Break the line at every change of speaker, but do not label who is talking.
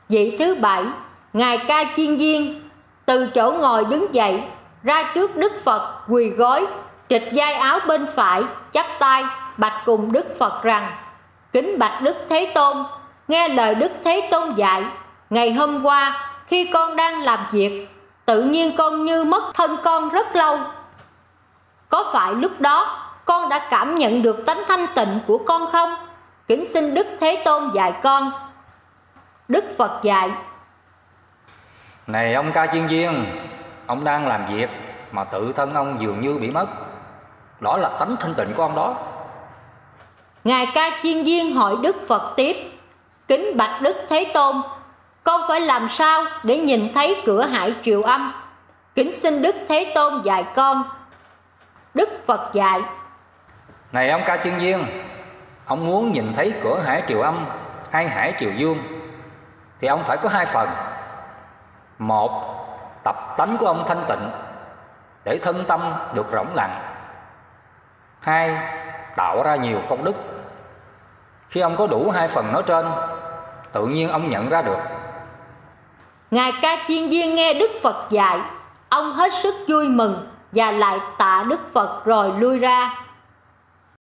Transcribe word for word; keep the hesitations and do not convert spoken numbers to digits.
Vị thứ bảy, Ngài Ca Chiên Viên từ chỗ ngồi đứng dậy, ra trước Đức Phật quỳ gối, trịch vai áo bên phải, chắp tay bạch cùng Đức Phật rằng: Kính bạch Đức Thế Tôn, nghe lời Đức Thế Tôn dạy, ngày hôm qua khi con đang làm việc, tự nhiên con như mất thân con rất lâu. Có phải lúc đó con đã cảm nhận được tánh thanh tịnh của con không? Kính xin Đức Thế Tôn dạy con. Đức Phật dạy:
Này ông Ca Chiên Viên, ông đang làm việc mà tự thân ông dường như bị mất. Đó là tánh thanh tịnh của ông đó.
Ngài Ca Chiên Viên hỏi Đức Phật tiếp: Kính bạch Đức Thế Tôn, con phải làm sao để nhìn thấy cửa Hải Triều Âm? Kính xin Đức Thế Tôn dạy con. Đức Phật dạy:
Này ông Ca Chiên Viên, ông muốn nhìn thấy cửa Hải Triều Âm hay Hải Triều Dương thì ông phải có hai phần. Một, tập tánh của ông thanh tịnh để thân tâm được rỗng lặng. Hai, tạo ra nhiều công đức. Khi ông có đủ hai phần nói trên, tự nhiên ông nhận ra được.
Ngài Ca Chiên Viên nghe Đức Phật dạy, ông hết sức vui mừng và lại tạ Đức Phật rồi lui ra.